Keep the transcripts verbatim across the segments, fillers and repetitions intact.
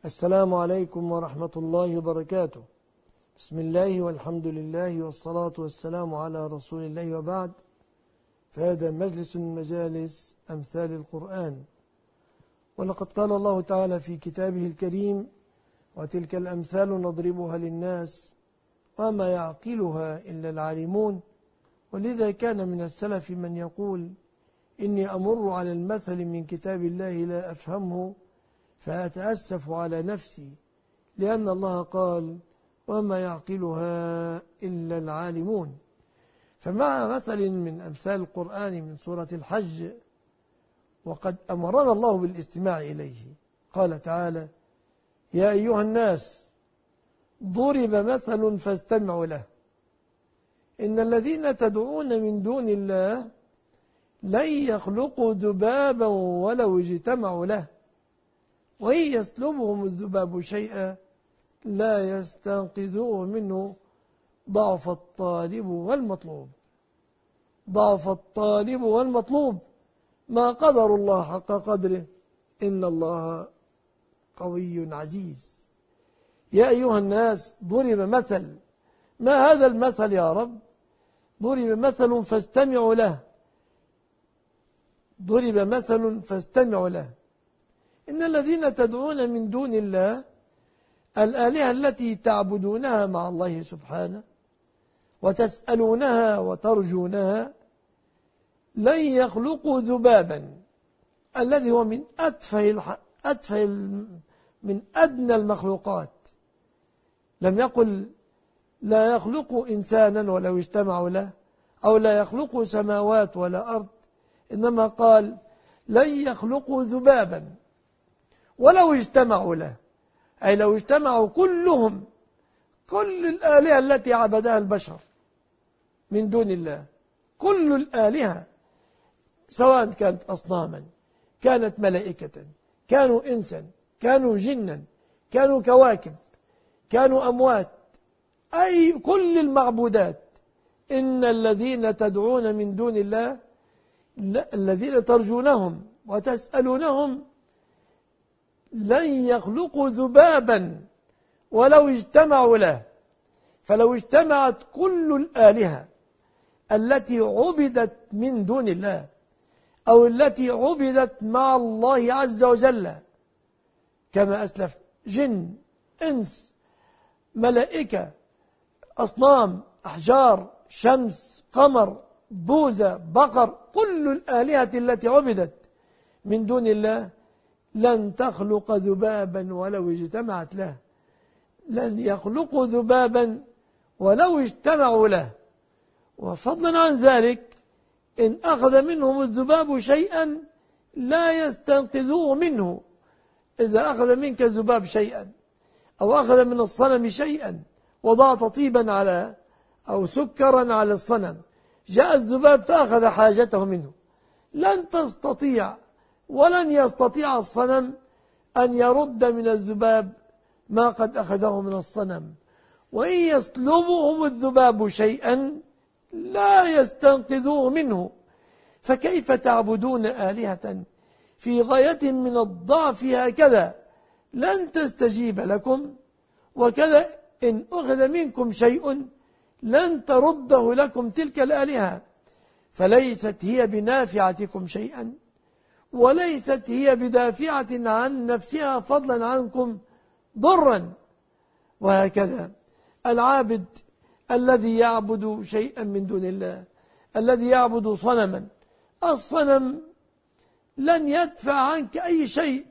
السلام عليكم ورحمة الله وبركاته. بسم الله والحمد لله والصلاة والسلام على رسول الله، وبعد، فهذا مجلس من مجالس أمثال القرآن. ولقد قال الله تعالى في كتابه الكريم: وتلك الأمثال نضربها للناس وما يعقلها إلا العالمون. ولذا كان من السلف من يقول: إني أمر على المثل من كتاب الله لا أفهمه فأتأسف على نفسي، لأن الله قال: وما يعقلها إلا العالمون. فمع مثل من أمثال القرآن من سورة الحج، وقد أمرنا الله بالاستماع إليه، قال تعالى: يا أيها الناس ضرب مثل فاستمعوا له، إن الذين تدعون من دون الله لن يخلقوا ذبابا ولو اجتمعوا له، وإن يسلبهم الذباب شيئا لا يستنقذوه منه، ضعف الطالب والمطلوب. ضعف الطالب والمطلوب، ما قدر الله حق قدره، إن الله قوي عزيز. يا أيها الناس ضرب مثل. ما هذا المثل يا رب؟ ضرب مثل فاستمعوا له. ضرب مثل فاستمعوا له. إن الذين تدعون من دون الله، الآلهة التي تعبدونها مع الله سبحانه وتسألونها وترجونها، لن يخلقوا ذبابا، الذي هو من أتفه الح... أتفه ال... من أدنى المخلوقات. لم يقل لا يخلقوا إنسانا ولو اجتمعوا له، أو لا يخلقوا سماوات ولا أرض، إنما قال لن يخلقوا ذبابا ولو اجتمعوا له، أي لو اجتمعوا كلهم، كل الآلهة التي عبدها البشر من دون الله، كل الآلهة، سواء كانت أصناما، كانت ملائكة، كانوا إنسا، كانوا جنا، كانوا كواكب، كانوا أموات، أي كل المعبودات. إن الذين تدعون من دون الله، الذين ترجونهم وتسألونهم، لن يخلقوا ذبابا ولو اجتمعوا له. فلو اجتمعت كل الآلهة التي عبدت من دون الله، أو التي عبدت مع الله عز وجل كما أسلف، جن، إنس، ملائكة، أصنام، أحجار، شمس، قمر، بوذا، بقر، كل الآلهة التي عبدت من دون الله لن تخلق ذبابا ولو اجتمعت له. لن يخلقوا ذبابا ولو اجتمعوا له. وفضلا عن ذلك، إن أخذ منهم الذباب شيئا لا يستنقذوه منه. إذا أخذ منك الذباب شيئا، أو أخذ من الصنم شيئا وضعت طيبا على أو سكرا على الصنم، جاء الذباب فأخذ حاجته منه، لن تستطيع ولن يستطيع الصنم أن يرد من الذباب ما قد أخذه من الصنم. وإن يسلبهم الذباب شيئا لا يستنقذوه منه. فكيف تعبدون آلهة في غاية من الضعف هكذا لن تستجيب لكم، وكذا إن أخذ منكم شيء لن ترده لكم تلك الآلهة، فليست هي بنافعتكم شيئا، وليست هي بدافعة عن نفسها فضلا عنكم ضرا. وهكذا العابد الذي يعبد شيئا من دون الله، الذي يعبد صنما، الصنم لن يدفع عنك أي شيء،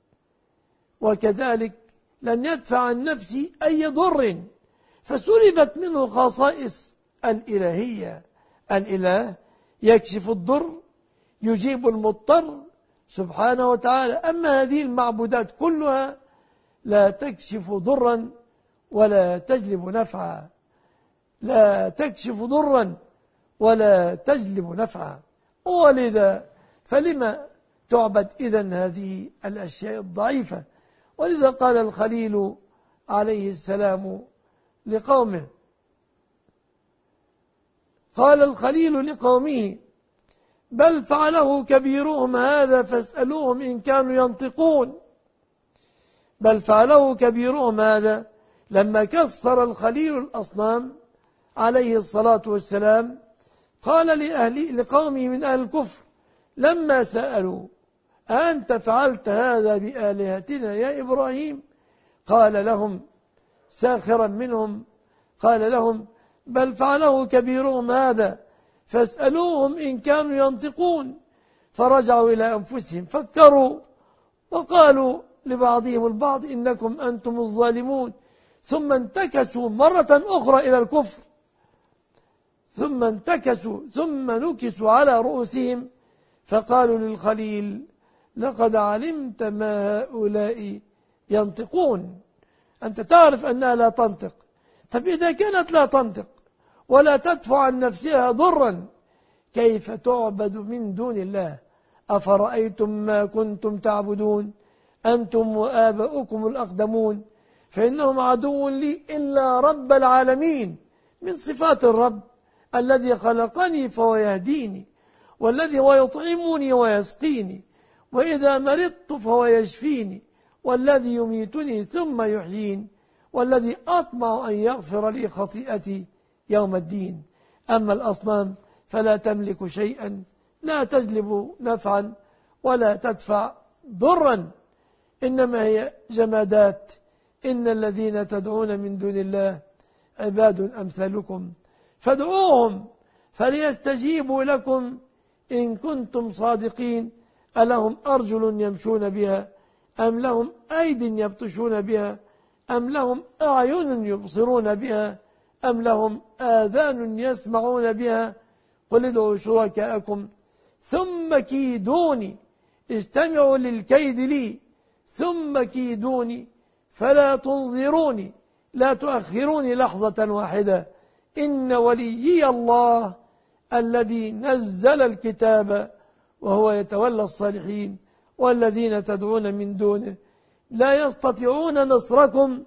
وكذلك لن يدفع عن نفسه أي ضر، فسلبت منه خصائص الإلهية. الإله يكشف الضر، يجيب المضطر سبحانه وتعالى. أما هذه المعبودات كلها لا تكشف ضرا ولا تجلب نفعا، لا تكشف ضرا ولا تجلب نفعا. ولذا فلما تعبد إذن هذه الأشياء الضعيفة؟ ولذا قال الخليل عليه السلام لقومه، قال الخليل لقومه: بل فعله كبيرهم هذا فاسألوهم إن كانوا ينطقون. بل فعله كبيرهم هذا. لما كسر الخليل الأصنام عليه الصلاة والسلام قال لأهل لقومه من أهل الكفر لما سألوا أنت فعلت هذا بآلهتنا يا إبراهيم؟ قال لهم ساخرا منهم قال لهم بل فعله كبيرهم هذا فاسألوهم إن كانوا ينطقون. فرجعوا إلى أنفسهم فكروا وقالوا لبعضهم البعض إنكم أنتم الظالمون، ثم انتكسوا مرة أخرى إلى الكفر، ثم انتكسوا ثم نكسوا على رؤوسهم فقالوا للخليل لقد علمت ما هؤلاء ينطقون، أنت تعرف أنها لا تنطق. طب إذا كانت لا تنطق ولا تدفع عن نفسها ضرا كيف تعبد من دون الله؟ أفرأيتم ما كنتم تعبدون أنتم وآباؤكم الأقدمون فإنهم عدو لي إلا رب العالمين. من صفات الرب الذي خلقني فهو يهديني، والذي هو يطعمني ويسقيني، وإذا مرضت فهو يشفيني، والذي يميتني ثم يحيين، والذي أطمع أن يغفر لي خطيئتي يوم الدين. أما الأصنام فلا تملك شيئا، لا تجلب نفعا ولا تدفع ضرا، إنما هي جمادات. إن الذين تدعون من دون الله عباد أمثالكم فادعوهم فليستجيبوا لكم إن كنتم صادقين. ألهم أرجل يمشون بها أم لهم أيد يبطشون بها أم لهم أعين يبصرون بها أم لهم آذان يسمعون بها؟ قل ادعوا شركاءكم ثم كيدوني، اجتمعوا للكيد لي ثم كيدوني فلا تنظروني، لا تؤخروني لحظة واحدة. إن وليي الله الذي نزل الكتاب وهو يتولى الصالحين، والذين تدعون من دونه لا يستطيعون نصركم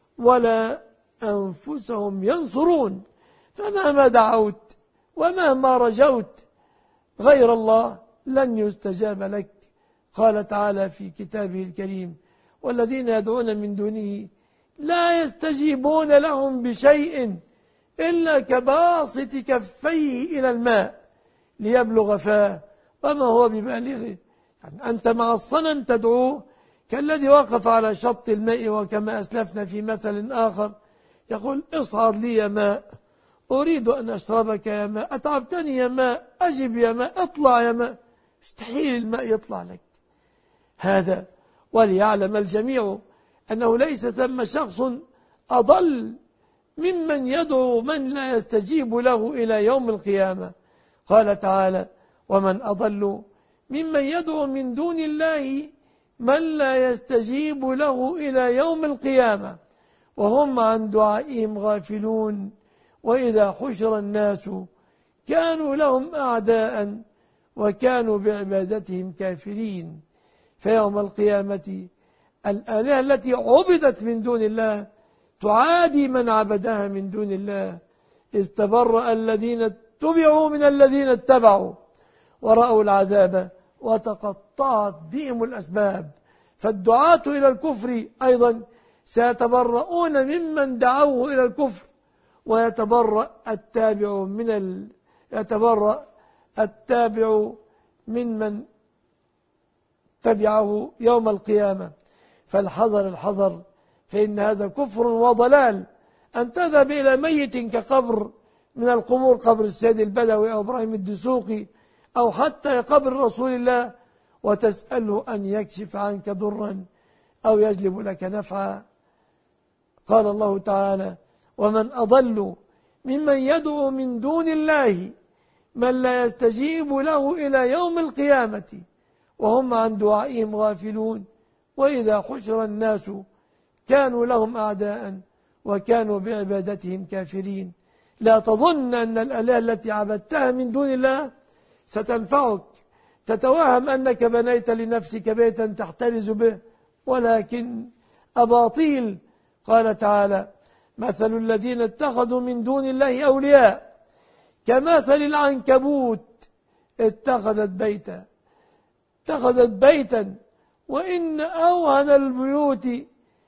ولا أنفسهم ينصرون. فمهما دعوت ومهما رجوت غير الله لن يستجاب لك. قال تعالى في كتابه الكريم والذين يدعون من دونه لا يستجيبون لهم بشيء إلا كباسط كفيه إلى الماء ليبلغ فاه وما هو ببالغه. يعني أنت مع الصنم تدعوه كالذي وقف على شط الماء، وكما أسلفنا في مثل آخر يقول اصعد لي يا ماء، أريد أن أشربك يا ماء، أتعبتني يا ماء، أجب يا ماء، اطلع يا ماء. مستحيل الماء يطلع لك. هذا وليعلم الجميع أنه ليس ثم شخص أضل ممن يدعو من لا يستجيب له إلى يوم القيامة. قال تعالى ومن أضل ممن يدعو من دون الله من لا يستجيب له إلى يوم القيامة وهم عن دعائهم غافلون وإذا حشر الناس كانوا لهم أعداء وكانوا بعبادتهم كافرين. فيوم القيامة الآلهة التي عبدت من دون الله تعادي من عبدها من دون الله. إذ تبرأ الذين اتبعوا من الذين اتبعوا ورأوا العذاب وتقطعت بهم الأسباب. فالدعاة إلى الكفر أيضا سيتبرؤون ممن دعوه إلى الكفر، ويتبرأ التابع من ال... يتبرأ التابع من من تبعه يوم القيامة. فالحذر الحذر، فإن هذا كفر وضلال أن تذهب إلى ميت كقبر من القبور، قبر السيد البدوي أو إبراهيم الدسوقي أو حتى قبر رسول الله، وتسأله أن يكشف عنك ضرا أو يجلب لك نفعا. قال الله تعالى ومن أضل ممن يدعو من دون الله من لا يستجيب له إلى يوم القيامة وهم عن دعائهم غافلون وإذا حشر الناس كانوا لهم أعداء وكانوا بعبادتهم كافرين. لا تظن أن الآلهة التي عبدتها من دون الله ستنفعك، تتوهم أنك بنيت لنفسك بيتا تحترز به، ولكن أباطيل. قال تعالى مثل الذين اتخذوا من دون الله أولياء كمثل العنكبوت اتخذت بيتا اتخذت بيتا وإن أوهن البيوت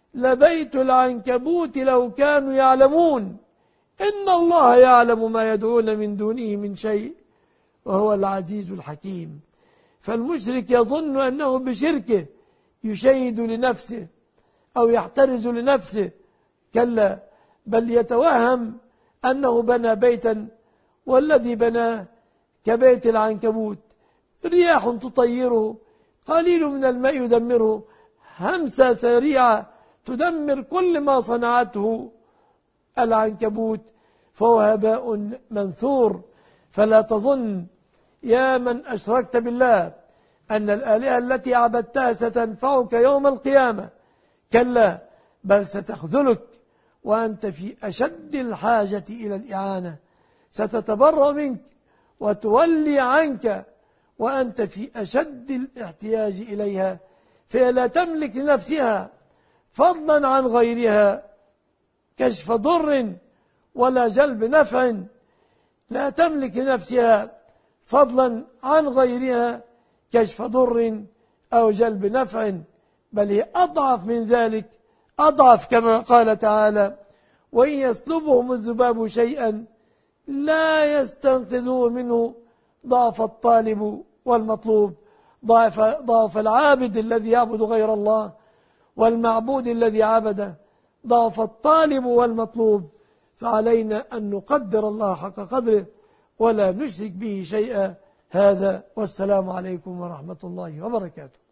لبيت العنكبوت لو كانوا يعلمون إن الله يعلم ما يدعون من دونه من شيء وهو العزيز الحكيم. فالمشرك يظن أنه بشركه يشيد لنفسه أو يحترز لنفسه، كلا، بل يتوهم أنه بنى بيتا والذي بناه كبيت العنكبوت، رياح تطيره، قليل من الماء يدمره، همسة سريعة تدمر كل ما صنعته العنكبوت، فهو هباء منثور. فلا تظن يا من أشركت بالله أن الآلهة التي عبدتها ستنفعك يوم القيامة، كلا، بل ستخذلك وأنت في أشد الحاجة إلى الإعانة، ستتبرأ منك وتولي عنك وأنت في أشد الاحتياج إليها، فهي لا تملك لنفسها فضلا عن غيرها كشف ضر ولا جلب نفع، لا تملك لنفسها فضلا عن غيرها كشف ضر أو جلب نفع، بل هي أضعف من ذلك، أضعف كما قال تعالى: وإن يسلبهم الذباب شيئا لا يستنقذوه منه ضعف الطالب والمطلوب. ضعف, ضعف العابد الذي يعبد غير الله والمعبود الذي عبده، ضعف الطالب والمطلوب. فعلينا أن نقدر الله حق قدره ولا نشرك به شيئا. هذا، والسلام عليكم ورحمة الله وبركاته.